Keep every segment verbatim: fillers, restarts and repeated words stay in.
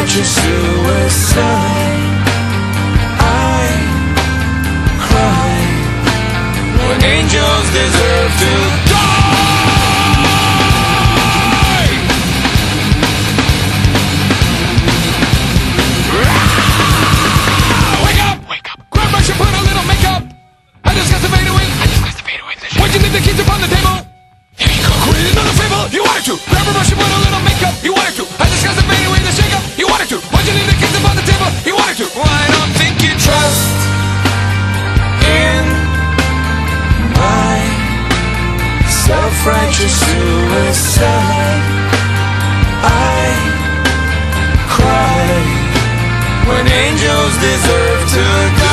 self-righteous suicide. I cry when angels deserve to die. Wake up! Wake up! Grab brush and put a little makeup. I just got to fade away. I just got to fade away. Why'd you leave the keys upon the table? Here you go. Quit another fable. You wanted to. Grab a brush and put a little makeup. You wanted to. I just got to fade away the shake up. You wanted to. Why'd you leave the keys upon the table? You wanted to. Well, I don't think you trust in my self-righteous suicide. I cry when angels deserve to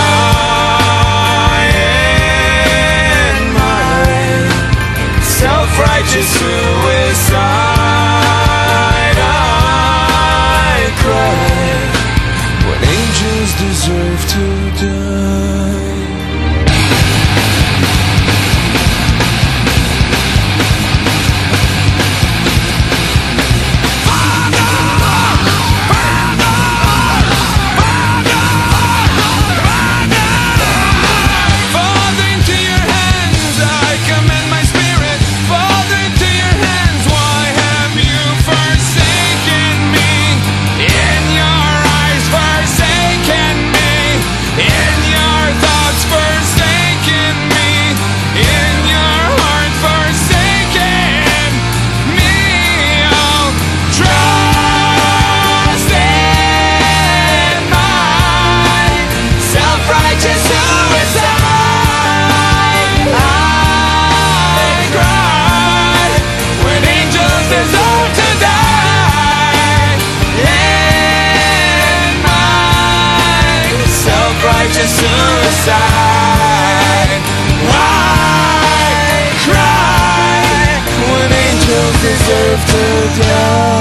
die. In my self-righteous suicide, I cry when angels deserve to die. Righteous suicide. Why cry when angels deserve to die?